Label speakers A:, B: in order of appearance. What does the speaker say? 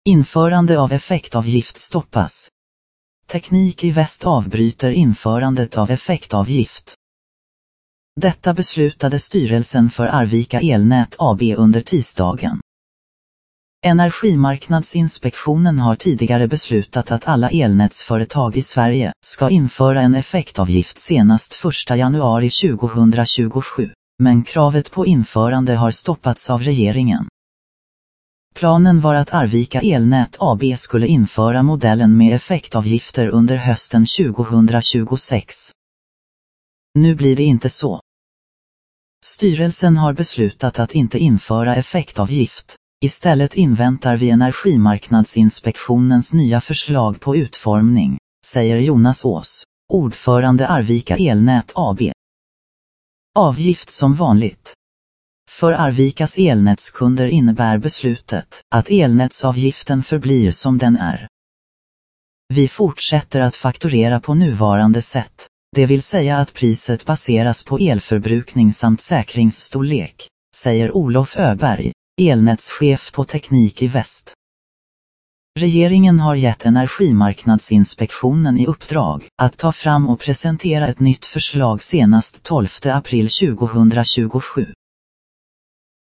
A: Införande av effektavgift stoppas. Teknik i Väst avbryter införandet av effektavgift. Detta beslutade styrelsen för Arvika Elnät AB under tisdagen. Energimarknadsinspektionen har tidigare beslutat att alla elnätsföretag i Sverige ska införa en effektavgift senast 1 januari 2027, men kravet på införande har stoppats av regeringen. Planen var att Arvika Elnät AB skulle införa modellen med effektavgifter under hösten 2026. Nu blir det inte så. Styrelsen har beslutat att inte införa effektavgift. Istället inväntar vi Energimarknadsinspektionens nya förslag på utformning, säger Jonas Ås, ordförande Arvika Elnät AB. Avgift som vanligt. För Arvikas elnätskunder innebär beslutet att elnätsavgiften förblir som den är. Vi fortsätter att fakturera på nuvarande sätt, det vill säga att priset baseras på elförbrukning samt säkringsstorlek, säger Olof Öberg, elnätschef på Teknik i Väst. Regeringen har gett Energimarknadsinspektionen i uppdrag att ta fram och presentera ett nytt förslag senast 12 april 2027.